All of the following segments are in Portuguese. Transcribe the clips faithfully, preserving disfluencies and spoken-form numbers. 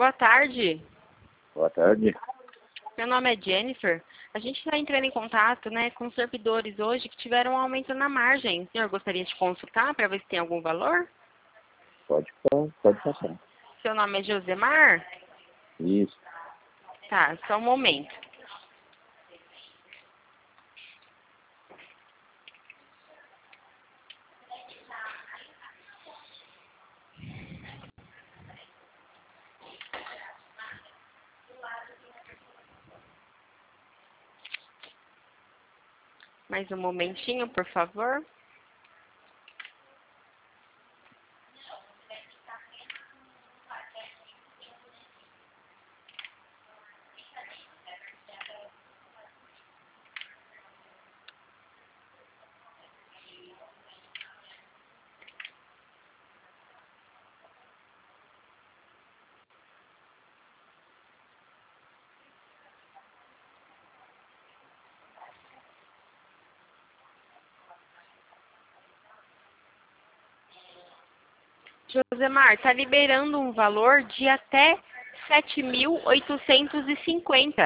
Boa tarde. Boa tarde. Meu nome é Jennifer. A gente está entrando em contato, né, com os servidores hoje que tiveram um aumento na margem. O senhor gostaria de consultar para ver se tem algum valor? Pode, pode passar. Seu nome é Josemar? Isso. Tá, só um momento. Mais um momentinho, por favor. Josemar, está liberando um valor de até sete mil oitocentos e cinquenta.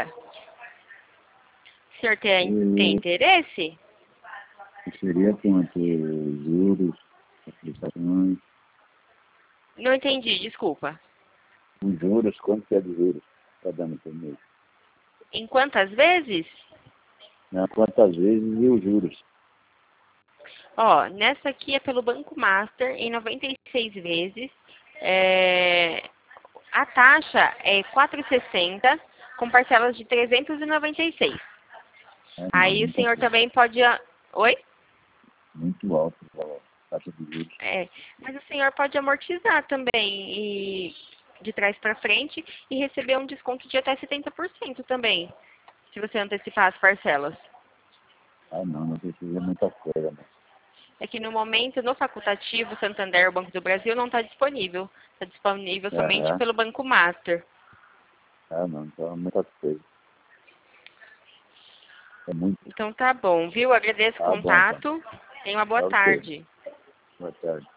O senhor tem, tem interesse? Seria quanto? Juros, aplicações. Não entendi, desculpa. Os juros, quanto que é de juros? Está dando por mês? Em quantas vezes? Né? Quantas vezes e os juros? Ó, nessa aqui é pelo Banco Master, em noventa e seis vezes. É, a taxa é quatro vírgula sessenta, com parcelas de trezentos e noventa e seis. É, Aí o muita senhor coisa. também pode... a- Oi? Muito alto o valor, taxa de juros. É, mas o senhor pode amortizar também e de trás para frente e receber um desconto de até setenta por cento também, se você antecipar as parcelas. Ah, não, não precisa muita coisa, né? É que no momento, no facultativo, Santander, o Banco do Brasil, não está disponível. Está disponível somente Aham. pelo Banco Master. Ah, não, então é muita coisa. É muito. Então tá bom, viu? Agradeço o Tá bom, então. contato. Tenha uma boa Ok. tarde. Boa tarde.